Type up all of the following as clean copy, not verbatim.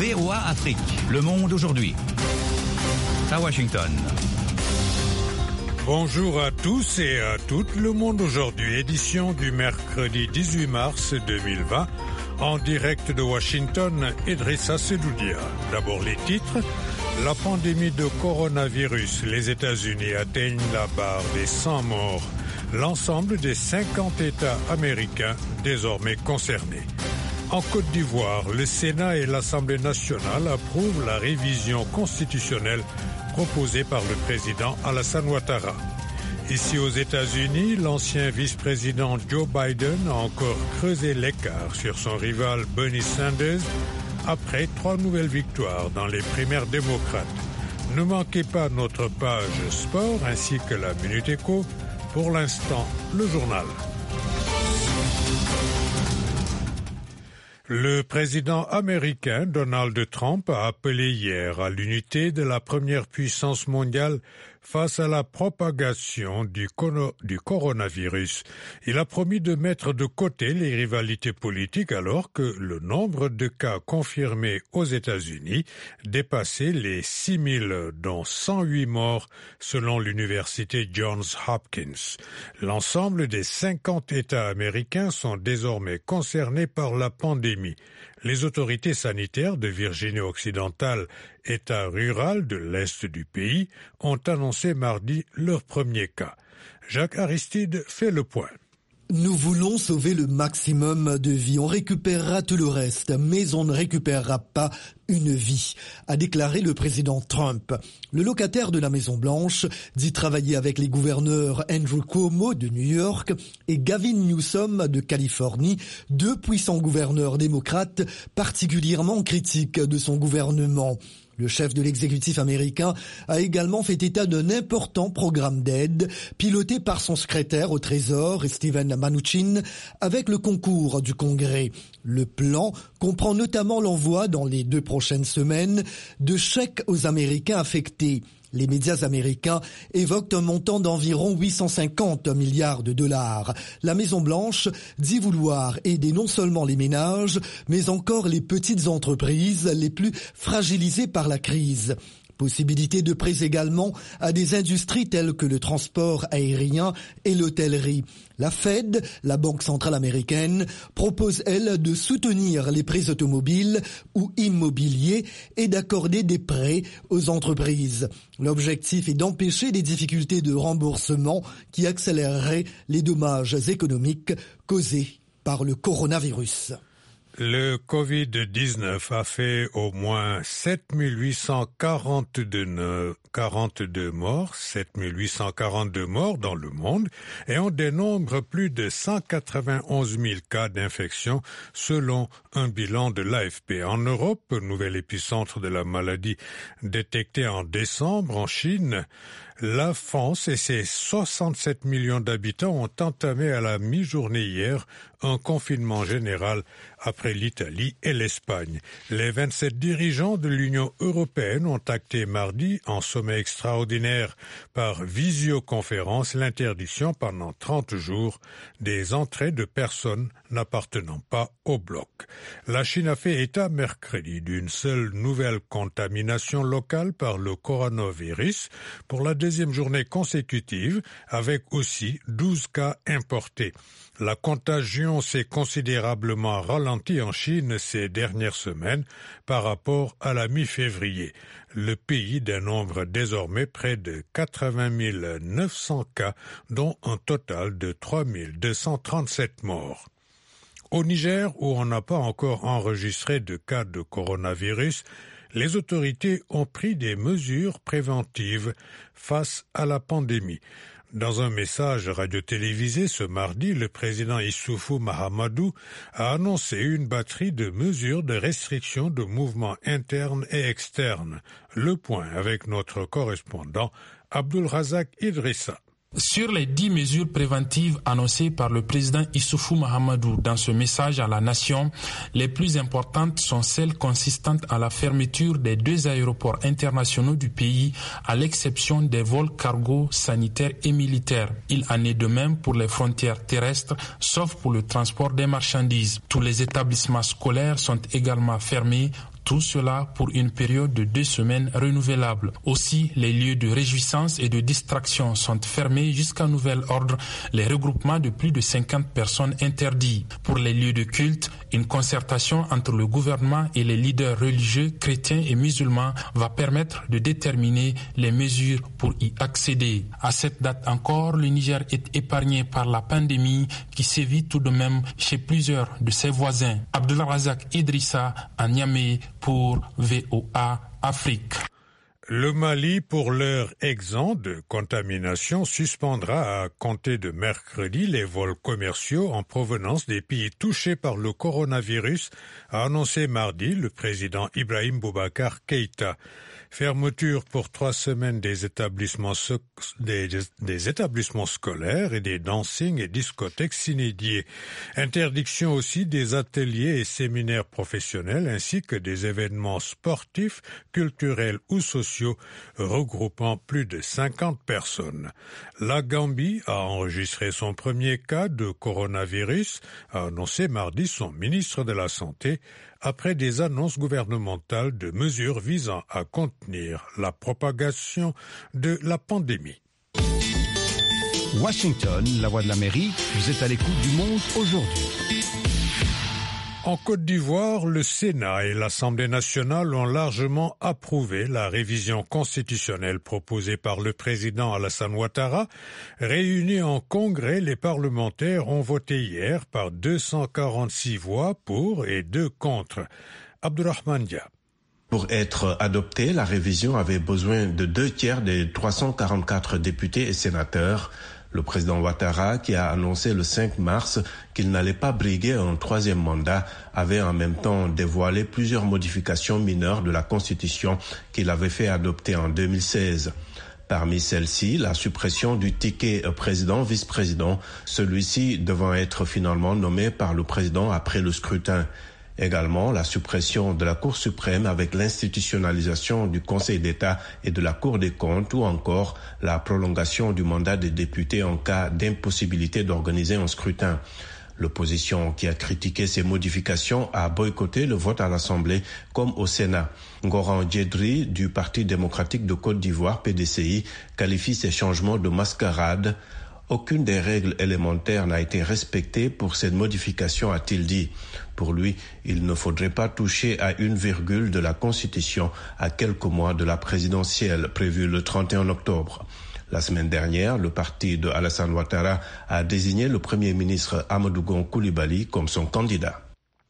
VOA Afrique, le monde aujourd'hui. À Washington. Bonjour à tous et à toutes, le monde aujourd'hui, édition du mercredi 18 mars 2020, en direct de Washington, Idrissa Sedoudia. D'abord les titres. La pandémie de coronavirus, les États-Unis atteignent la barre des 100 morts. L'ensemble des 50 États américains désormais concernés. En Côte d'Ivoire, le Sénat et l'Assemblée nationale approuvent la révision constitutionnelle proposée par le président Alassane Ouattara. Ici aux États-Unis, l'ancien vice-président Joe Biden a encore creusé l'écart sur son rival Bernie Sanders après 3 nouvelles victoires dans les primaires démocrates. Ne manquez pas notre page sport ainsi que la Minute Éco. Pour l'instant, le journal. Le président américain Donald Trump a appelé hier à l'unité de la première puissance mondiale face à la propagation du coronavirus. Il a promis de mettre de côté les rivalités politiques alors que le nombre de cas confirmés aux États-Unis dépassait les 6 000, dont 108 morts selon l'université Johns Hopkins. L'ensemble des 50 États américains sont désormais concernés par la pandémie. Les autorités sanitaires de Virginie-Occidentale, État rural de l'Est du pays, ont annoncé mardi leur premier cas. Jacques Aristide fait le point. Nous voulons sauver le maximum de vies. On récupérera tout le reste, mais on ne récupérera pas une vie, a déclaré le président Trump. Le locataire de la Maison-Blanche dit travailler avec les gouverneurs Andrew Cuomo de New York et Gavin Newsom de Californie, 2 puissants gouverneurs démocrates particulièrement critiques de son gouvernement. Le chef de l'exécutif américain a également fait état d'un important programme d'aide piloté par son secrétaire au Trésor, Steven Mnuchin, avec le concours du Congrès. Le plan comprend notamment l'envoi dans les 2 prochaines semaines de chèques aux Américains affectés. Les médias américains évoquent un montant d'environ 850 milliards de dollars. La Maison-Blanche dit vouloir aider non seulement les ménages, mais encore les petites entreprises les plus fragilisées par la crise. Possibilité de prêts également à des industries telles que le transport aérien et l'hôtellerie. La Fed, la Banque centrale américaine, propose, elle, de soutenir les prêts automobiles ou immobiliers et d'accorder des prêts aux entreprises. L'objectif est d'empêcher des difficultés de remboursement qui accéléreraient les dommages économiques causés par le coronavirus. Le Covid-19 a fait au moins 7842 morts dans le monde et on dénombre plus de 191 000 cas d'infection selon un bilan de l'AFP. En Europe, nouvel épicentre de la maladie détecté en décembre en Chine, la France et ses 67 millions d'habitants ont entamé à la mi-journée hier un confinement général après l'Italie et l'Espagne. Les 27 dirigeants de l'Union européenne ont acté mardi en sommet extraordinaire par visioconférence l'interdiction pendant 30 jours des entrées de personnes n'appartenant pas au bloc. La Chine a fait état mercredi d'une seule nouvelle contamination locale par le coronavirus pour la 2e journée consécutive, avec aussi 12 cas importés. La contagion s'est considérablement ralentie en Chine ces dernières semaines par rapport à la mi-février. Le pays dénombre désormais près de 80 900 cas, dont un total de 3 237 morts. Au Niger, où on n'a pas encore enregistré de cas de coronavirus, les autorités ont pris des mesures préventives face à la pandémie. Dans un message radio-télévisé ce mardi, le président Issoufou Mahamadou a annoncé une batterie de mesures de restriction de mouvements internes et externes. Le point avec notre correspondant Abdul Razak Idrissa. Sur les 10 mesures préventives annoncées par le président Issoufou Mahamadou dans ce message à la nation, les plus importantes sont celles consistantes à la fermeture des 2 aéroports internationaux du pays, à l'exception des vols cargo, sanitaires et militaires. Il en est de même pour les frontières terrestres, sauf pour le transport des marchandises. Tous les établissements scolaires sont également fermés, Tout cela pour une période de 2 semaines renouvelable. Aussi, les lieux de réjouissance et de distraction sont fermés jusqu'à nouvel ordre. Les regroupements de plus de 50 personnes interdits. Pour les lieux de culte, une concertation entre le gouvernement et les leaders religieux, chrétiens et musulmans va permettre de déterminer les mesures pour y accéder. À cette date encore, le Niger est épargné par la pandémie qui sévit tout de même chez plusieurs de ses voisins. Abdelrazak Idrissa à Niamey pour VOA Afrique. Le Mali, pour l'heure exempt de contamination, suspendra à compter de mercredi les vols commerciaux en provenance des pays touchés par le coronavirus, a annoncé mardi le président Ibrahim Boubacar Keïta. Fermeture pour 3 semaines des établissements scolaires et des dancing et discothèques s'inédiées. Interdiction aussi des ateliers et séminaires professionnels ainsi que des événements sportifs, culturels ou sociaux regroupant plus de 50 personnes. La Gambie a enregistré son premier cas de coronavirus, a annoncé mardi son ministre de la Santé, après des annonces gouvernementales de mesures visant à contenir la propagation de la pandémie. Washington, la voix de l'Amérique, vous êtes à l'écoute du monde aujourd'hui. En Côte d'Ivoire, le Sénat et l'Assemblée nationale ont largement approuvé la révision constitutionnelle proposée par le président Alassane Ouattara. Réunis en congrès, les parlementaires ont voté hier par 246 voix pour et 2 contre. Abdourahmane Dia. Pour être adoptée, la révision avait besoin de 2/3 des 344 députés et sénateurs. Le président Ouattara, qui a annoncé le 5 mars qu'il n'allait pas briguer un 3e mandat, avait en même temps dévoilé plusieurs modifications mineures de la Constitution qu'il avait fait adopter en 2016. Parmi celles-ci, la suppression du ticket président-vice-président, celui-ci devant être finalement nommé par le président après le scrutin. Également, la suppression de la Cour suprême avec l'institutionnalisation du Conseil d'État et de la Cour des comptes ou encore la prolongation du mandat des députés en cas d'impossibilité d'organiser un scrutin. L'opposition qui a critiqué ces modifications a boycotté le vote à l'Assemblée comme au Sénat. Ngoran Djedri du Parti démocratique de Côte d'Ivoire, PDCI, qualifie ces changements de mascarade. Aucune des règles élémentaires n'a été respectée pour cette modification, a-t-il dit. Pour lui, il ne faudrait pas toucher à une virgule de la Constitution à quelques mois de la présidentielle prévue le 31 octobre. La semaine dernière, le parti de Alassane Ouattara a désigné le Premier ministre Amadou Gon Coulibaly comme son candidat.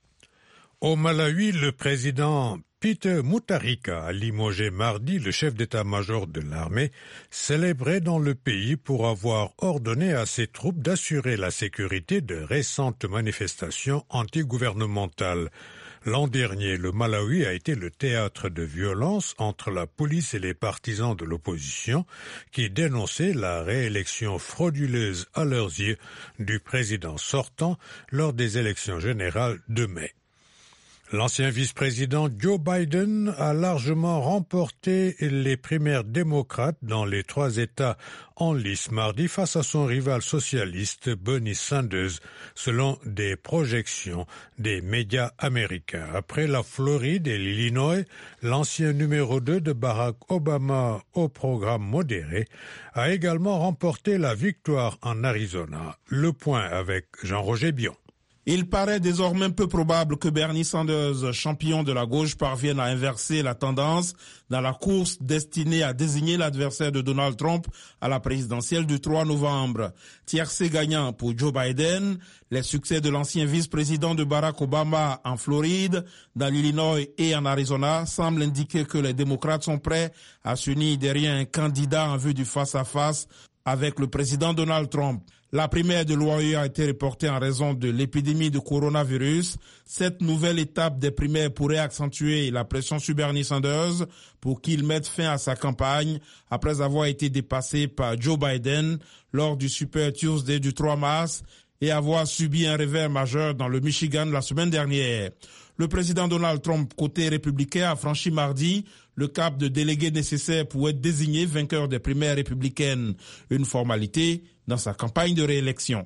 Au Malawi, le président Peter Mutharika a limogé mardi le chef d'état-major de l'armée, célébré dans le pays pour avoir ordonné à ses troupes d'assurer la sécurité de récentes manifestations antigouvernementales. L'an dernier, le Malawi a été le théâtre de violences entre la police et les partisans de l'opposition qui dénonçaient la réélection frauduleuse à leurs yeux du président sortant lors des élections générales de mai. L'ancien vice-président Joe Biden a largement remporté les primaires démocrates dans les 3 États en lice mardi face à son rival socialiste Bernie Sanders, selon des projections des médias américains. Après la Floride et l'Illinois, l'ancien numéro 2 de Barack Obama au programme modéré a également remporté la victoire en Arizona. Le point avec Jean-Roger Bion. Il paraît désormais peu probable que Bernie Sanders, champion de la gauche, parvienne à inverser la tendance dans la course destinée à désigner l'adversaire de Donald Trump à la présidentielle du 3 novembre. Tiercé gagnant pour Joe Biden, les succès de l'ancien vice-président de Barack Obama en Floride, dans l'Illinois et en Arizona semblent indiquer que les démocrates sont prêts à s'unir derrière un candidat en vue du face-à-face avec le président Donald Trump. La primaire de l'Ohio a été reportée en raison de l'épidémie de coronavirus. Cette nouvelle étape des primaires pourrait accentuer la pression sur Bernie Sanders pour qu'il mette fin à sa campagne après avoir été dépassé par Joe Biden lors du Super Tuesday du 3 mars et avoir subi un revers majeur dans le Michigan la semaine dernière. Le président Donald Trump, côté républicain, a franchi mardi le cap de délégué nécessaire pour être désigné vainqueur des primaires républicaines, une formalité dans sa campagne de réélection.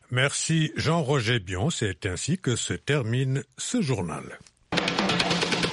Merci Jean-Roger Bion, c'est ainsi que se termine ce journal.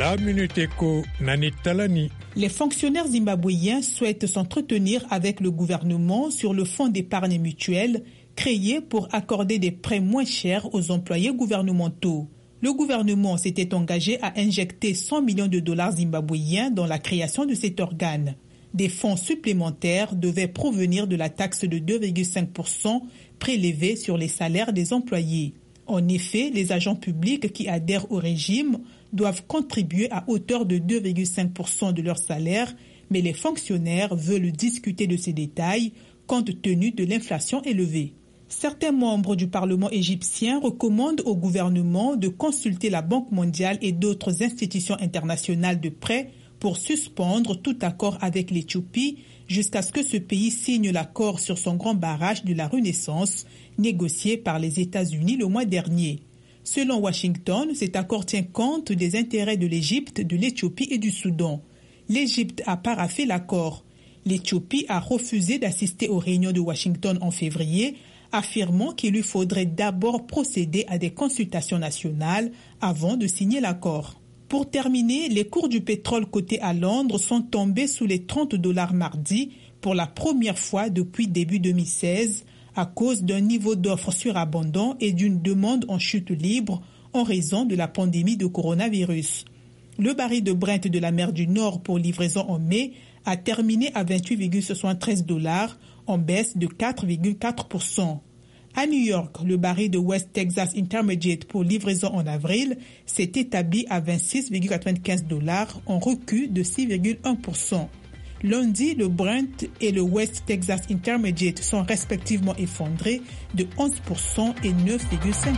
La Minute Éco, Nanit Talani. Les fonctionnaires zimbabwéens souhaitent s'entretenir avec le gouvernement sur le fonds d'épargne mutuelle créé pour accorder des prêts moins chers aux employés gouvernementaux. Le gouvernement s'était engagé à injecter 100 millions de dollars zimbabwéens dans la création de cet organe. Des fonds supplémentaires devaient provenir de la taxe de 2,5% prélevée sur les salaires des employés. En effet, les agents publics qui adhèrent au régime doivent contribuer à hauteur de 2,5% de leur salaire, mais les fonctionnaires veulent discuter de ces détails compte tenu de l'inflation élevée. Certains membres du Parlement égyptien recommandent au gouvernement de consulter la Banque mondiale et d'autres institutions internationales de prêt pour suspendre tout accord avec l'Éthiopie jusqu'à ce que ce pays signe l'accord sur son grand barrage de la Renaissance, négocié par les États-Unis le mois dernier. Selon Washington, cet accord tient compte des intérêts de l'Égypte, de l'Éthiopie et du Soudan. L'Égypte a paraphé l'accord. L'Éthiopie a refusé d'assister aux réunions de Washington en février, affirmant qu'il lui faudrait d'abord procéder à des consultations nationales avant de signer l'accord. Pour terminer, les cours du pétrole coté à Londres sont tombés sous les $30 mardi pour la première fois depuis début 2016, à cause d'un niveau d'offre surabondant et d'une demande en chute libre en raison de la pandémie de coronavirus. Le baril de Brent de la mer du Nord pour livraison en mai a terminé à $28,73, en baisse de 4,4%. À New York, le baril de West Texas Intermediate pour livraison en avril s'est établi à $26,95, en recul de 6,1%. Lundi, le Brent et le West Texas Intermediate sont respectivement effondrés de 11% et 9,5%.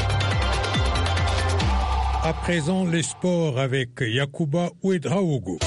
À présent, les sports avec Yacouba Ouedraogo.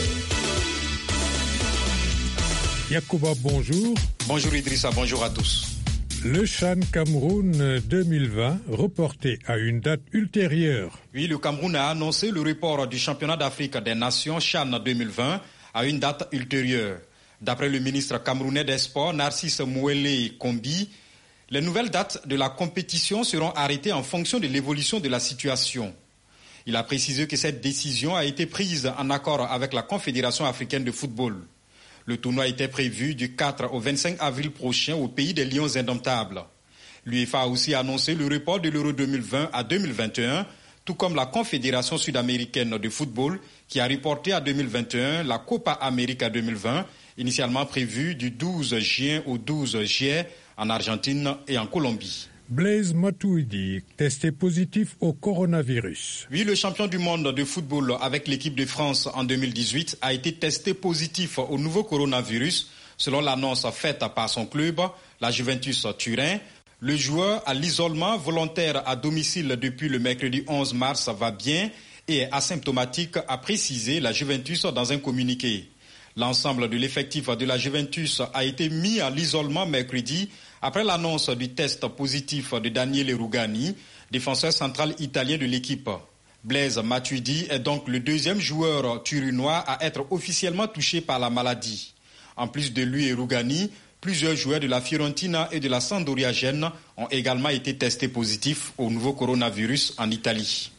Yacouba, bonjour. Bonjour Idrissa, bonjour à tous. Le CHAN Cameroun 2020 reporté à une date ultérieure. Oui, le Cameroun a annoncé le report du championnat d'Afrique des Nations CHAN 2020 à une date ultérieure. D'après le ministre camerounais des Sports, Narcisse Mouélé Kombi, les nouvelles dates de la compétition seront arrêtées en fonction de l'évolution de la situation. Il a précisé que cette décision a été prise en accord avec la Confédération africaine de football. Le tournoi était prévu du 4 au 25 avril prochain au pays des Lions indomptables. L'UEFA a aussi annoncé le report de l'Euro 2020 à 2021, tout comme la Confédération sud-américaine de football qui a reporté à 2021 la Copa América 2020, initialement prévue du 12 juin au 12 juillet en Argentine et en Colombie. Blaise Matuidi, testé positif au coronavirus. Oui, le champion du monde de football avec l'équipe de France en 2018 a été testé positif au nouveau coronavirus, selon l'annonce faite par son club, la Juventus Turin. Le joueur à l'isolement volontaire à domicile depuis le mercredi 11 mars va bien et est asymptomatique, a précisé la Juventus dans un communiqué. L'ensemble de l'effectif de la Juventus a été mis à l'isolement mercredi après l'annonce du test positif de Daniele Rugani, défenseur central italien de l'équipe. Blaise Matuidi est donc le deuxième joueur turinois à être officiellement touché par la maladie. En plus de lui et Rugani, plusieurs joueurs de la Fiorentina et de la Sampdoria Gênes ont également été testés positifs au nouveau coronavirus en Italie.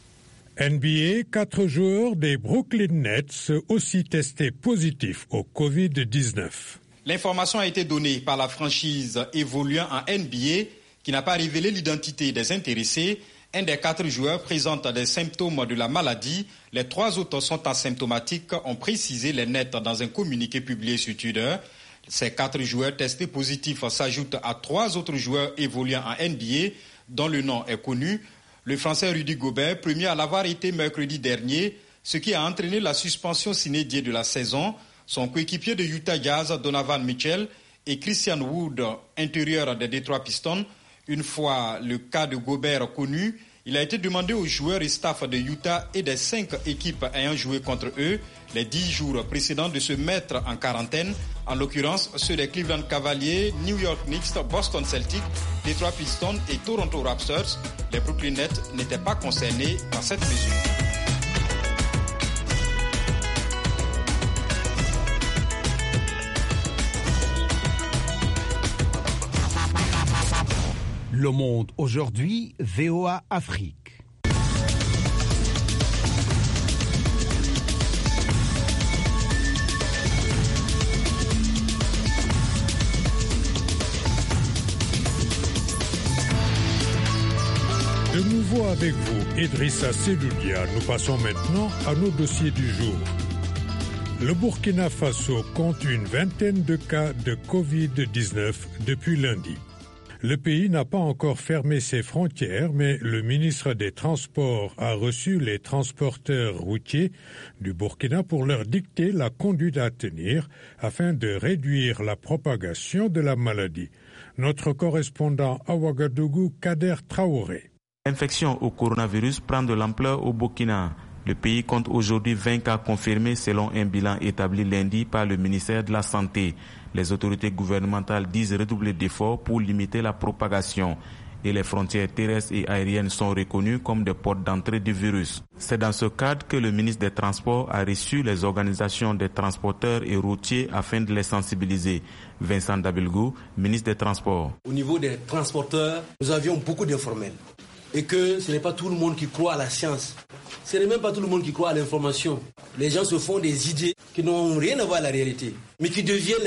NBA, 4 joueurs des Brooklyn Nets aussi testés positifs au Covid-19. L'information a été donnée par la franchise évoluant en NBA qui n'a pas révélé l'identité des intéressés. Un des 4 joueurs présente des symptômes de la maladie. Les 3 autres sont asymptomatiques, ont précisé les Nets dans un communiqué publié sur Twitter. Ces 4 joueurs testés positifs s'ajoutent à 3 autres joueurs évoluant en NBA dont le nom est connu. Le Français Rudy Gobert, premier à l'avoir été mercredi dernier, ce qui a entraîné la suspension sine die de la saison. Son coéquipier de Utah Jazz, Donovan Mitchell, et Christian Wood, intérieur des Detroit Pistons. Une fois le cas de Gobert connu, il a été demandé aux joueurs et staff de Utah et des 5 équipes ayant joué contre eux les 10 jours précédents de se mettre en quarantaine, en l'occurrence ceux des Cleveland Cavaliers, New York Knicks, Boston Celtics, Detroit Pistons et Toronto Raptors. Les Brooklyn Nets n'étaient pas concernés par cette mesure. Le Monde aujourd'hui, VOA Afrique. De nouveau avec vous, Idrissa Seloudia. Nous passons maintenant à nos dossiers du jour. Le Burkina Faso compte une vingtaine de cas de Covid-19 depuis lundi. Le pays n'a pas encore fermé ses frontières, mais le ministre des Transports a reçu les transporteurs routiers du Burkina pour leur dicter la conduite à tenir afin de réduire la propagation de la maladie. Notre correspondant à Ouagadougou, Kader Traoré. L'infection au coronavirus prend de l'ampleur au Burkina. Le pays compte aujourd'hui 20 cas confirmés selon un bilan établi lundi par le ministère de la Santé. Les autorités gouvernementales disent redoubler d'efforts pour limiter la propagation. Et les frontières terrestres et aériennes sont reconnues comme des portes d'entrée du virus. C'est dans ce cadre que le ministre des Transports a reçu les organisations des transporteurs et routiers afin de les sensibiliser. Vincent Dabilgou, ministre des Transports. Au niveau des transporteurs, nous avions beaucoup d'informels. Et que ce n'est pas tout le monde qui croit à la science. Ce n'est même pas tout le monde qui croit à l'information. Les gens se font des idées qui n'ont rien à voir avec la réalité, mais qui deviennent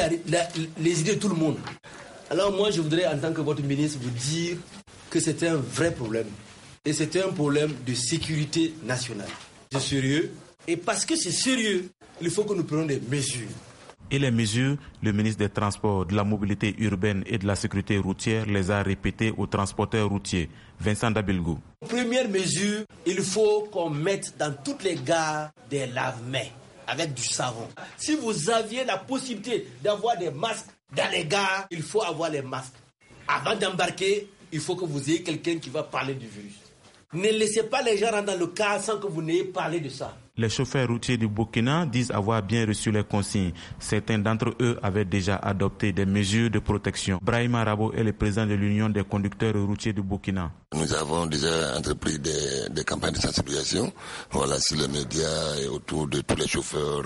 les idées de tout le monde. Alors moi, je voudrais, en tant que votre ministre, vous dire que c'est un vrai problème. Et c'est un problème de sécurité nationale. C'est sérieux. Et parce que c'est sérieux, il faut que nous prenions des mesures. Et les mesures, le ministre des Transports, de la Mobilité urbaine et de la Sécurité routière les a répétées aux transporteurs routiers. Vincent Dabilgou. Première mesure, il faut qu'on mette dans toutes les gares des lave-mains avec du savon. Si vous aviez la possibilité d'avoir des masques dans les gares, il faut avoir les masques. Avant d'embarquer, il faut que vous ayez quelqu'un qui va parler du virus. Ne laissez pas les gens rentrer dans le car sans que vous n'ayez parlé de ça. Les chauffeurs routiers du Burkina disent avoir bien reçu les consignes. Certains d'entre eux avaient déjà adopté des mesures de protection. Brahima Rabo est le président de l'Union des conducteurs routiers du Burkina. Nous avons déjà entrepris des campagnes de sensibilisation sur les médias et autour de tous les chauffeurs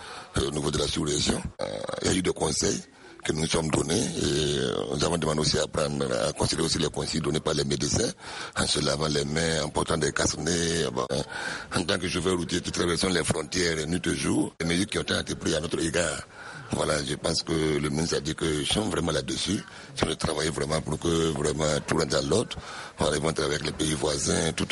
au niveau de la sous-région. Il y a eu des conseils que nous sommes donnés et nous avons demandé aussi à considérer aussi les consignes données par les médecins en se lavant les mains, en portant des casques-nez. En tant que chauffeur routier, qui traversons les frontières nuit et jour, les mesures qui ont été prises à notre égard. Je pense que le ministre a dit que je suis vraiment là-dessus. Je vais travailler vraiment pour que vraiment tout rentre dans l'ordre. Ils vont travailler avec les pays voisins, tout.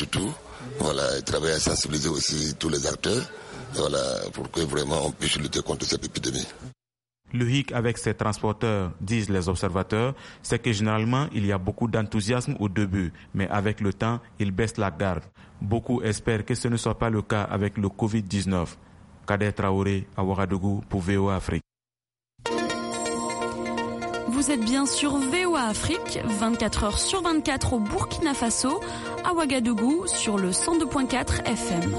Et travailler à sensibiliser aussi tous les acteurs. Pour que vraiment on puisse lutter contre cette épidémie. Le hic avec ces transporteurs, disent les observateurs, c'est que généralement il y a beaucoup d'enthousiasme au début, mais avec le temps, ils baissent la garde. Beaucoup espèrent que ce ne soit pas le cas avec le Covid-19. Kader Traoré, à Ouagadougou pour VOA Afrique. Vous êtes bien sur VOA Afrique, 24 heures sur 24 au Burkina Faso, à Ouagadougou sur le 102.4 FM.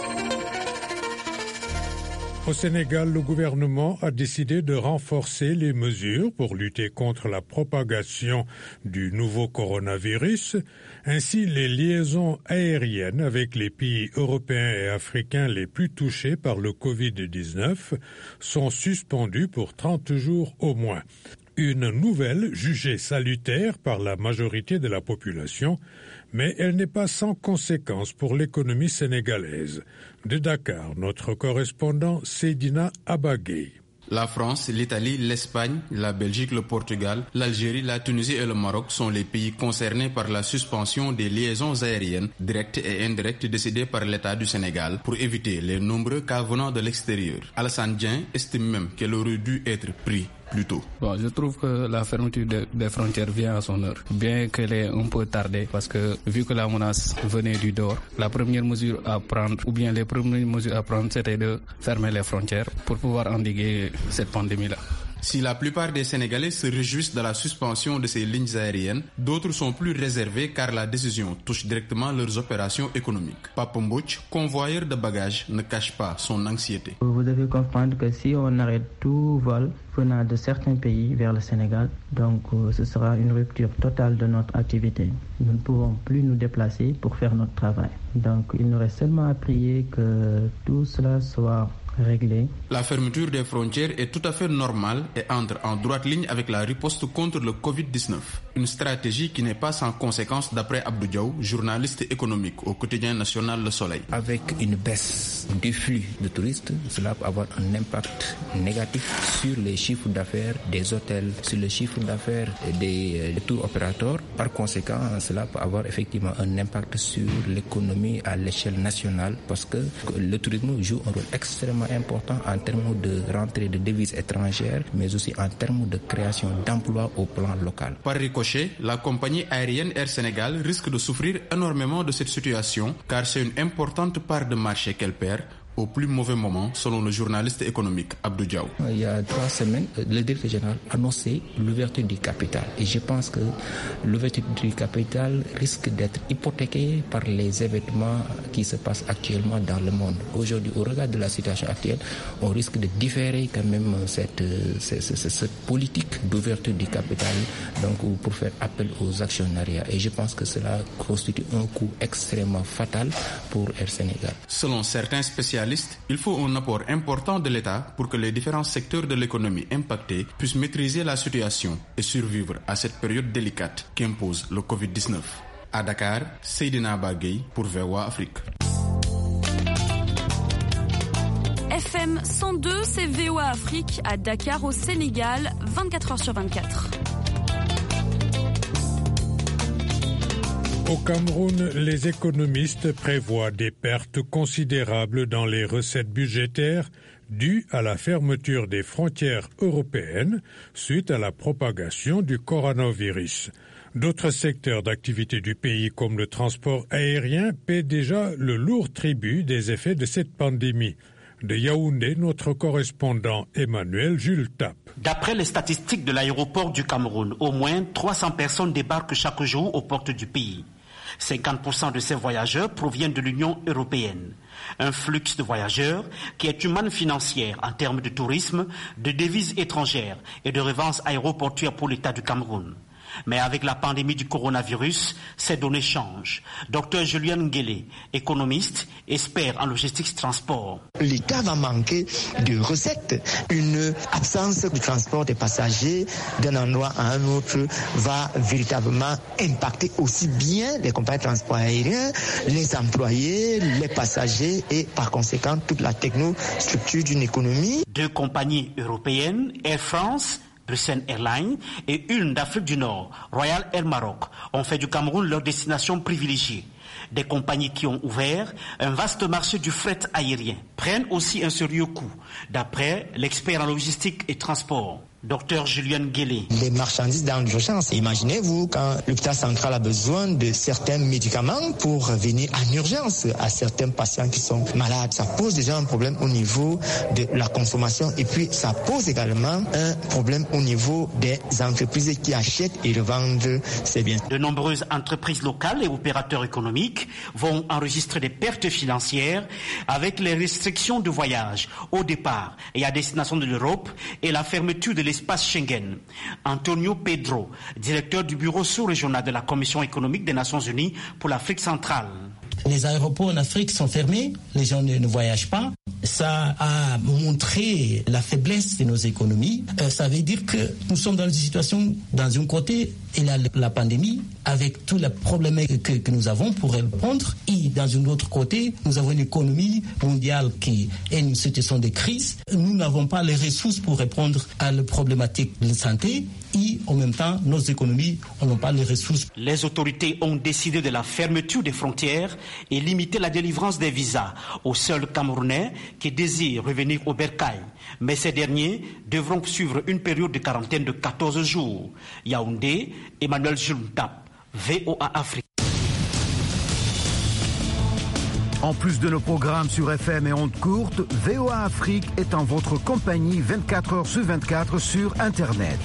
Au Sénégal, le gouvernement a décidé de renforcer les mesures pour lutter contre la propagation du nouveau coronavirus. Ainsi, les liaisons aériennes avec les pays européens et africains les plus touchés par le Covid-19 sont suspendues pour 30 jours au moins. Une nouvelle jugée salutaire par la majorité de la population, mais elle n'est pas sans conséquences pour l'économie sénégalaise. De Dakar, notre correspondant Seydina Abagay. La France, l'Italie, l'Espagne, la Belgique, le Portugal, l'Algérie, la Tunisie et le Maroc sont les pays concernés par la suspension des liaisons aériennes directes et indirectes décidées par l'État du Sénégal pour éviter les nombreux cas venant de l'extérieur. Alassane Dieng estime même qu'elle aurait dû être prise plus tôt. Je trouve que la fermeture des frontières vient à son heure, bien qu'elle ait un peu tardé, parce que vu que la menace venait du dehors, la première mesure à prendre, ou bien les premières mesures à prendre, c'était de fermer les frontières pour pouvoir endiguer cette pandémie-là. Si la plupart des Sénégalais se réjouissent de la suspension de ces lignes aériennes, d'autres sont plus réservés car la décision touche directement leurs opérations économiques. Papa Mbouch, convoyeur de bagages, ne cache pas son anxiété. Vous devez comprendre que si on arrête tout vol venant de certains pays vers le Sénégal, donc ce sera une rupture totale de notre activité. Nous ne pouvons plus nous déplacer pour faire notre travail. Donc il nous reste seulement à prier que tout cela soit réglé. La fermeture des frontières est tout à fait normale et entre en droite ligne avec la riposte contre le Covid-19. Une stratégie qui n'est pas sans conséquences d'après Abdou Diaw, journaliste économique au quotidien national Le Soleil. Avec une baisse du flux de touristes, cela peut avoir un impact négatif sur les chiffres d'affaires des hôtels, sur le chiffre d'affaires des tour opérateurs. Par conséquent, cela peut avoir effectivement un impact sur l'économie à l'échelle nationale parce que le tourisme joue un rôle extrêmement important en termes de rentrée de devises étrangères, mais aussi en termes de création d'emplois au plan local. Par ricochet, la compagnie aérienne Air Sénégal risque de souffrir énormément de cette situation car c'est une importante part de marché qu'elle perd au plus mauvais moment, selon le journaliste économique Abdou Diaw. Il y a 3 semaines, le directeur général a annoncé l'ouverture du capital. Et je pense que l'ouverture du capital risque d'être hypothéquée par les événements qui se passent actuellement dans le monde. Aujourd'hui, au regard de la situation actuelle, on risque de différer quand même cette politique d'ouverture du capital donc, pour faire appel aux actionnariats. Et je pense que cela constitue un coût extrêmement fatal pour Air Sénégal. Selon certains spécialistes, il faut un apport important de l'État pour que les différents secteurs de l'économie impactés puissent maîtriser la situation et survivre à cette période délicate qu'impose le Covid-19. À Dakar, Seydina Bagay pour VOA Afrique. FM 102, c'est VOA Afrique à Dakar au Sénégal, 24h/24. Au Cameroun, les économistes prévoient des pertes considérables dans les recettes budgétaires dues à la fermeture des frontières européennes suite à la propagation du coronavirus. D'autres secteurs d'activité du pays, comme le transport aérien, paient déjà le lourd tribut des effets de cette pandémie. De Yaoundé, notre correspondant Emmanuel Jules Tap. D'après les statistiques de l'aéroport du Cameroun, au moins 300 personnes débarquent chaque jour aux portes du pays. 50% de ces voyageurs proviennent de l'Union européenne. Un flux de voyageurs qui est une manne financière en termes de tourisme, de devises étrangères et de revances aéroportuaires pour l'État du Cameroun. Mais avec la pandémie du coronavirus, ces données changent. Dr Julien Nguélé, économiste, expert en logistique transport. L'État va manquer de recettes. Une absence de transport des passagers d'un endroit à un autre va véritablement impacter aussi bien les compagnies de transport aérien, les employés, les passagers et par conséquent toute la technostructure d'une économie. 2 compagnies européennes, Air France, Bruxelles Airlines et une d'Afrique du Nord, Royal Air Maroc, ont fait du Cameroun leur destination privilégiée. Des compagnies qui ont ouvert un vaste marché du fret aérien prennent aussi un sérieux coup, d'après l'expert en logistique et transport. Docteur Julien Nguélé. Les marchandises dans l'urgence. Imaginez-vous quand l'hôpital central a besoin de certains médicaments pour venir en urgence à certains patients qui sont malades. Ça pose déjà un problème au niveau de la consommation et puis ça pose également un problème au niveau des entreprises qui achètent et revendent ces biens. De nombreuses entreprises locales et opérateurs économiques vont enregistrer des pertes financières avec les restrictions de voyage au départ et à destination de l'Europe et la fermeture de l'espace Schengen. Antonio Pedro, directeur du bureau sous-régional de la Commission économique des Nations Unies pour l'Afrique centrale. Les aéroports en Afrique sont fermés, les gens ne voyagent pas. Ça a montré la faiblesse de nos économies. Ça veut dire que nous sommes dans une situation, dans un côté, il y a la pandémie, avec tous les problèmes que nous avons pour répondre. Et dans un autre côté, nous avons une économie mondiale qui est une situation de crise. Nous n'avons pas les ressources pour répondre à la problématique de santé. Et en même temps, nos économies n'ont pas les ressources. Les autorités ont décidé de la fermeture des frontières et limiter la délivrance des visas aux seuls Camerounais qui désirent revenir au bercail. Mais ces derniers devront suivre une période de quarantaine de 14 jours. Yaoundé, Emmanuel Jules Tap, VOA Afrique. En plus de nos programmes sur FM et ondes courtes, VOA Afrique est en votre compagnie 24 heures sur 24 sur Internet.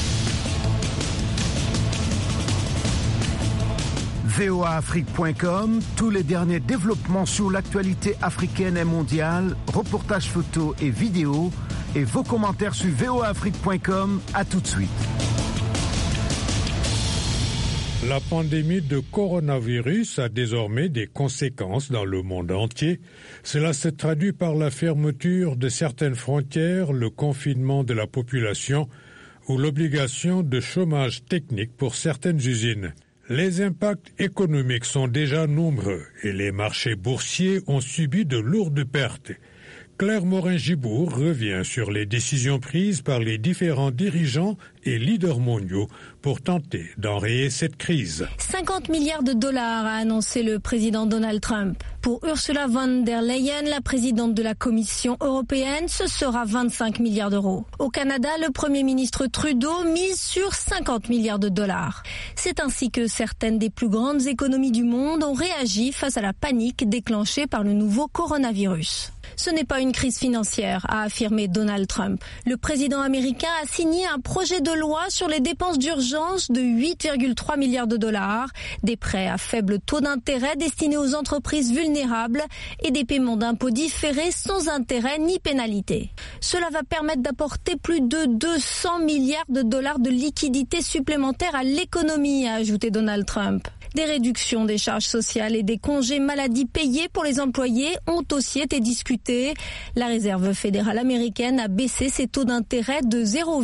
voaafrique.com, tous les derniers développements sur l'actualité africaine et mondiale, reportages photos et vidéos, et vos commentaires sur voaafrique.com. À tout de suite. La pandémie de coronavirus a désormais des conséquences dans le monde entier. Cela se traduit par la fermeture de certaines frontières, le confinement de la population ou l'obligation de chômage technique pour certaines usines. Les impacts économiques sont déjà nombreux et les marchés boursiers ont subi de lourdes pertes. Claire Morin-Gibour revient sur les décisions prises par les différents dirigeants et leaders mondiaux pour tenter d'enrayer cette crise. 50 milliards de dollars a annoncé le président Donald Trump. Pour Ursula von der Leyen, la présidente de la Commission européenne, ce sera 25 milliards d'euros. Au Canada, le Premier ministre Trudeau mise sur 50 milliards de dollars. C'est ainsi que certaines des plus grandes économies du monde ont réagi face à la panique déclenchée par le nouveau coronavirus. Ce n'est pas une crise financière, a affirmé Donald Trump. Le président américain a signé un projet de loi sur les dépenses d'urgence de 8,3 milliards de dollars, des prêts à faible taux d'intérêt destinés aux entreprises vulnérables et des paiements d'impôts différés sans intérêt ni pénalité. Cela va permettre d'apporter plus de 200 milliards de dollars de liquidités supplémentaires à l'économie, a ajouté Donald Trump. Des réductions des charges sociales et des congés maladie payés pour les employés ont aussi été discutés. La Réserve fédérale américaine a baissé ses taux d'intérêt de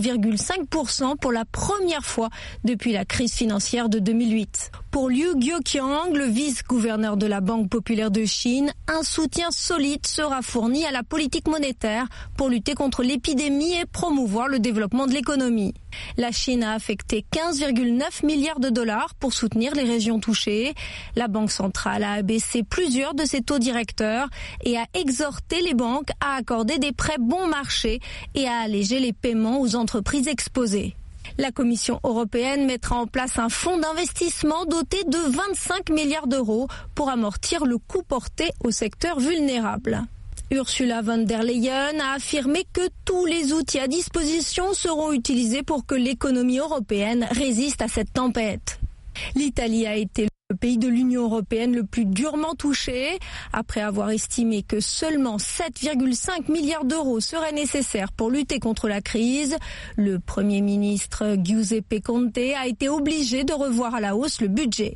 0,5% pour la première fois depuis la crise financière de 2008. Pour Liu Guoqiang, le vice-gouverneur de la Banque populaire de Chine, un soutien solide sera fourni à la politique monétaire pour lutter contre l'épidémie et promouvoir le développement de l'économie. La Chine a affecté 15,9 milliards de dollars pour soutenir les régions touchées. La Banque centrale a abaissé plusieurs de ses taux directeurs et a exhorté les banques à accorder des prêts bon marché et à alléger les paiements aux entreprises exposées. La Commission européenne mettra en place un fonds d'investissement doté de 25 milliards d'euros pour amortir le coût porté au secteur vulnérable. Ursula von der Leyen a affirmé que tous les outils à disposition seront utilisés pour que l'économie européenne résiste à cette tempête. L'Italie a été le pays de l'Union européenne le plus durement touché. Après avoir estimé que seulement 7,5 milliards d'euros seraient nécessaires pour lutter contre la crise, le Premier ministre Giuseppe Conte a été obligé de revoir à la hausse le budget.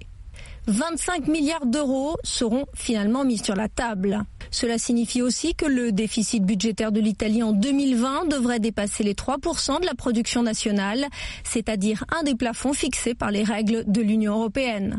25 milliards d'euros seront finalement mis sur la table. Cela signifie aussi que le déficit budgétaire de l'Italie en 2020 devrait dépasser les 3% de la production nationale, c'est-à-dire un des plafonds fixés par les règles de l'Union européenne.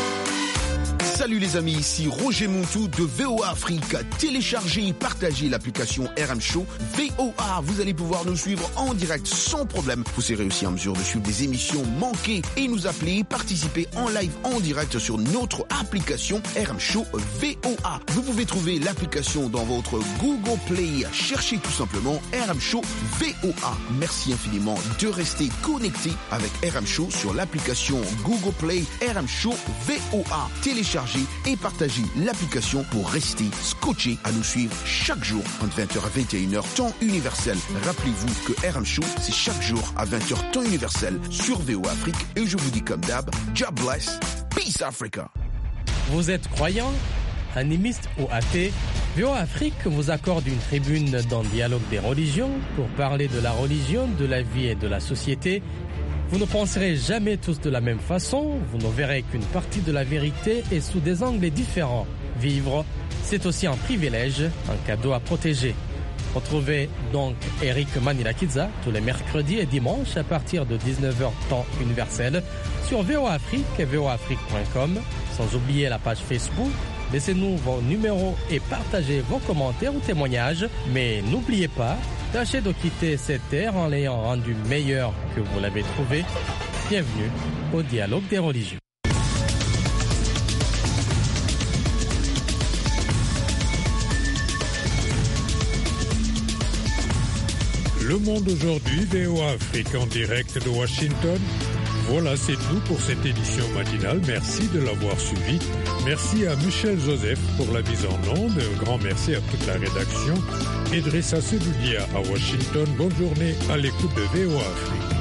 Salut les amis, ici Roger Montou de VOA Afrique. Téléchargez et partagez l'application RM Show VOA. Vous allez pouvoir nous suivre en direct sans problème. Vous serez aussi en mesure de suivre des émissions manquées et nous appeler, participer en live en direct sur notre application RM Show VOA. Vous pouvez trouver l'application dans votre Google Play. Cherchez tout simplement RM Show VOA. Merci infiniment de rester connecté avec RM Show sur l'application Google Play RM Show VOA. Téléchargez et partagez l'application pour rester scotché à nous suivre chaque jour entre 20h à 21h temps universel. Rappelez-vous que RM Show, c'est chaque jour à 20h temps universel sur VOA Afrique et je vous dis comme d'hab, God bless, peace Africa. Vous êtes croyant, animiste ou athée, VOA Afrique vous accorde une tribune dans le dialogue des religions pour parler de la religion, de la vie et de la société. Vous ne penserez jamais tous de la même façon, vous ne verrez qu'une partie de la vérité et sous des angles différents. Vivre, c'est aussi un privilège, un cadeau à protéger. Retrouvez donc Eric Manilakidza tous les mercredis et dimanches à partir de 19h temps universel sur VOA Afrique et voaafrique.com, sans oublier la page Facebook. Laissez-nous vos numéros et partagez vos commentaires ou témoignages. Mais n'oubliez pas, tâchez de quitter cette terre en l'ayant rendue meilleure que vous l'avez trouvée. Bienvenue au dialogue des religions. Le Monde aujourd'hui, VOA Afrique en direct de Washington. Voilà, c'est tout pour cette édition matinale. Merci de l'avoir suivi. Merci à Michel Joseph pour la mise en onde. Un grand merci à toute la rédaction. Idrissa Sedoudia à Washington. Bonne journée à l'écoute de VOA Afrique.